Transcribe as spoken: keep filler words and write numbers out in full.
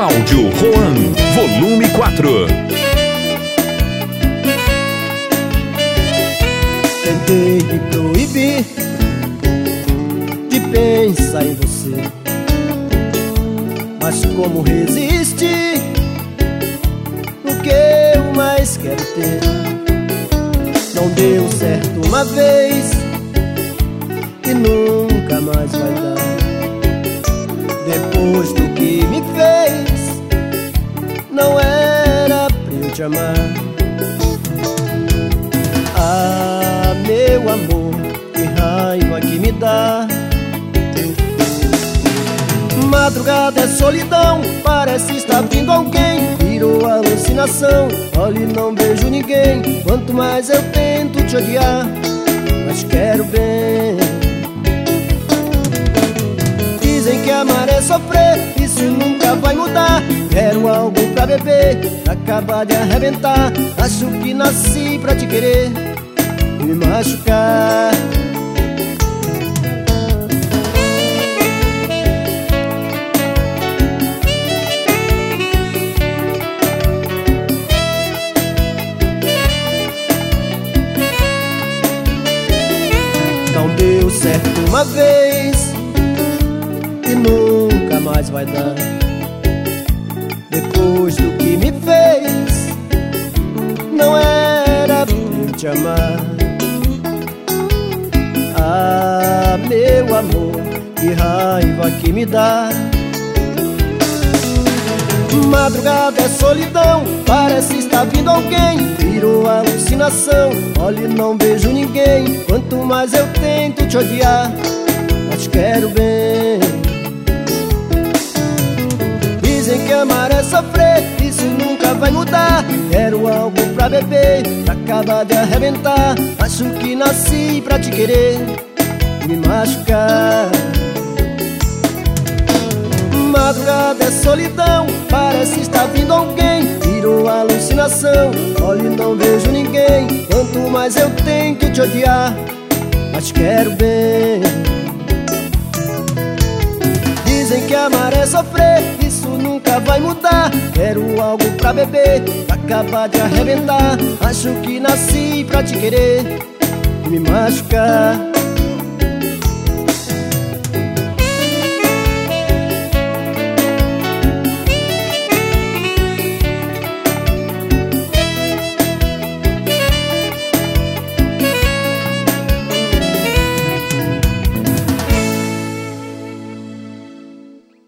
Áudio Juan, volume quatro. Tentei me proibir de pensar em você, mas como resistir no que eu mais quero ter? Não deu certo uma vez e nunca mais vai dar. Depois do que me fez, não era pra eu te amar. Ah, meu amor, que raiva que me dá. Madrugada é solidão, parece estar vindo alguém. Virou alucinação, olhe, não vejo ninguém. Quanto mais eu tento te odiar, mas quero bem. Dizem que amar é sofrer, isso nunca vai mudar. Quero algo pra beber, pra acabar de arrebentar. Acho que nasci pra te querer e me machucar. Não deu certo uma vez e nunca mais vai dar. Depois do que me fez, não era pra eu te amar. Ah, meu amor, que raiva que me dá. Madrugada é solidão, parece estar vindo alguém. Virou alucinação, olhe, não vejo ninguém. Quanto mais eu tento te odiar, mas quero bem. Dizem que amar é sofrer, isso nunca vai mudar. Quero algo pra beber, pra acabar de arrebentar. Acho que nasci pra te querer e me machucar. Madrugada é solidão, parece estar vindo alguém. Virou alucinação, olhe, não vejo ninguém. Quanto mais eu tento te odiar, mas quero bem. Dizem que amar é sofrer, isso nunca vai mudar. Quero algo pra beber, pra acabar de arrebentar. Acho que nasci pra te querer e me machucar.